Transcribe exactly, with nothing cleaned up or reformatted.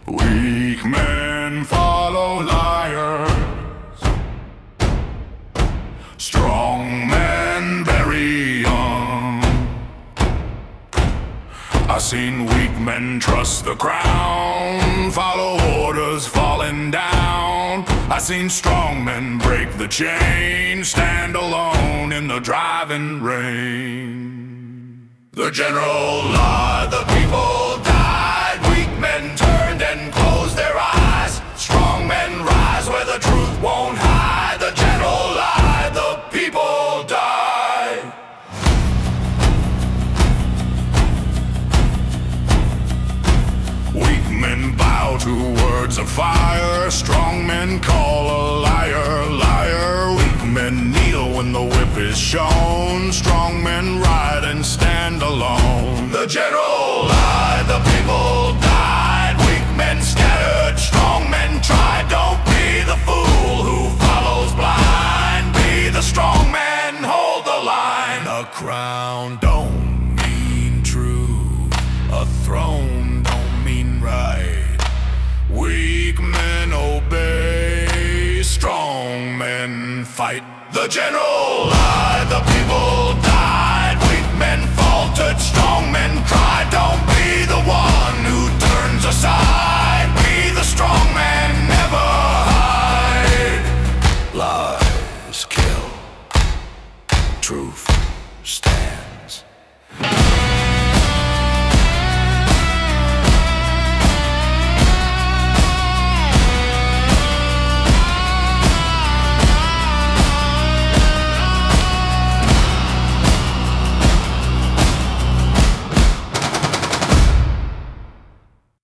Weak men follow liars, strong men bury young. I've seen weak men trust the crown, follow orders falling down. I've seen strong men break the chain, stand alone in the driving rain. The general lied, the people died. Weak men turned and closed their eyes. Strong men rise where the truth won't hide. The general lied, the people died. Weak men bow to words of fire. Strong men call a liar, liar. Weak men kneel when the whip is shown. Strong men ride and stand alone. The general lied, the people died. Weak men scattered, strong men tried. Don't be the fool who follows blind. Be the strong man, hold the line. A crown don't mean truth. A throne don't mean right. Weak men obey, strong men fight. The general lied, the people died. Weak men faltered, strong men cried.